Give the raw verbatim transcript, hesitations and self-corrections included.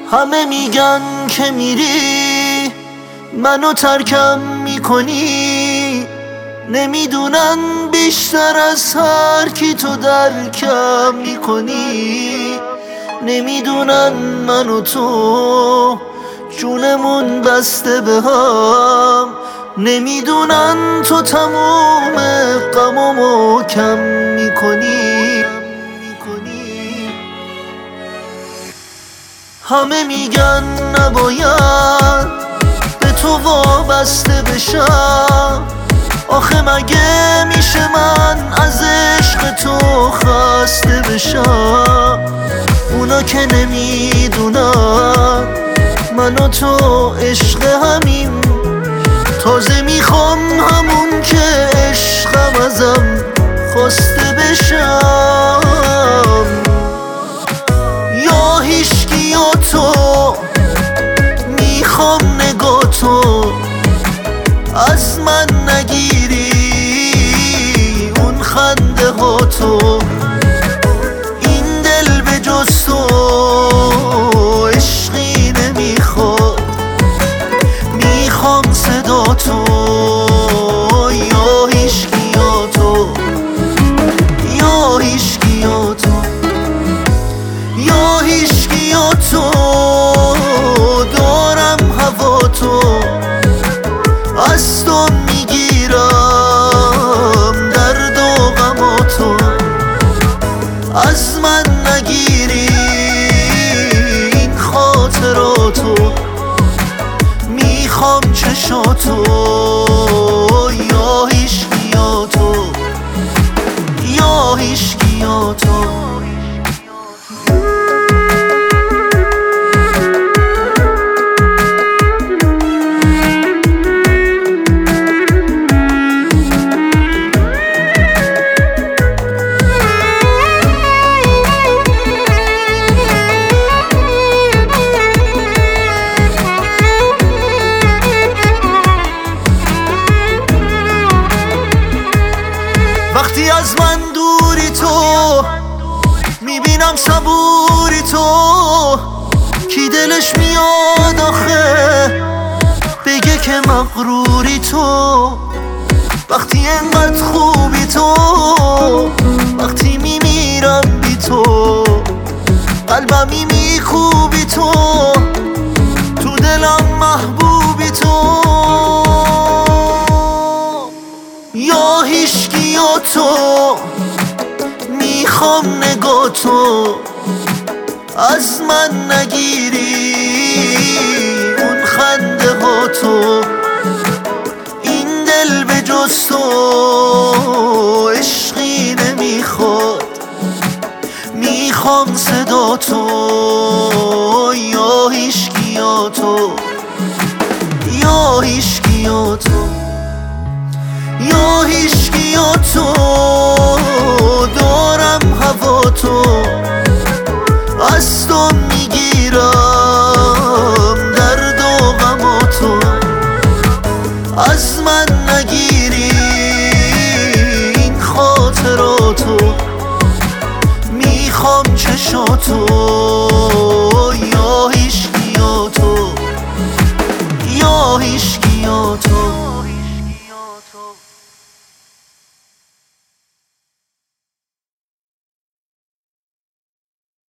همه میگن که میری منو ترکم میکنی، نمیدونن بیشتر از هر کی تو درکم میکنی. نمیدونن من و تو جونمون بسته به هم، نمیدونن تو تموم غمامو کم میکنی. همه میگن نباید به تو وابسته بشم، آخه مگه میشه من از عشق تو خسته بشم؟ اونا که نمیدونن من و تو عشق همیم، تازه میخوام همون که عشقم ازم خواسته بشم. یا هیچکی یا تو، میخوام نگاه تو از من نگیری، اون خنده ها تو، این دل به جز تو عشقی نمیخواد، میخوام صدا تو. یا هیچکی یا تو، یا هیچکی یا تو، یا هیچکی یا تو، دارم هوا تو، از تو میگیرم درد و غم تو، از من نگیری این خاطراتو، میخوام چشاتو. یا هیچکی یا تو، یا هیچکی یا تو. وقتی از من دوری تو، میبینم صبوری تو، کی دلش میاد آخه بگه که مغروری تو. وقتی انقدر خوبی تو، وقتی میمیرم بی تو، قلبمی میکوبی تو، تو دلم محبوبی تو. یا هیچکی یا تو، میخوام نگاه تو از من نگیری، اون خنده ها تو، این دل به جز تو عشقی نمیخواد، میخوام صدا تو. یا هیچکی یا تو، یا هیچکی یا تو، یا هیچکی یا تو، دارم هوا تو، از تو میگیرم درد و غم تو، از من نگیری این خاطراتو، میخوام چشاتو.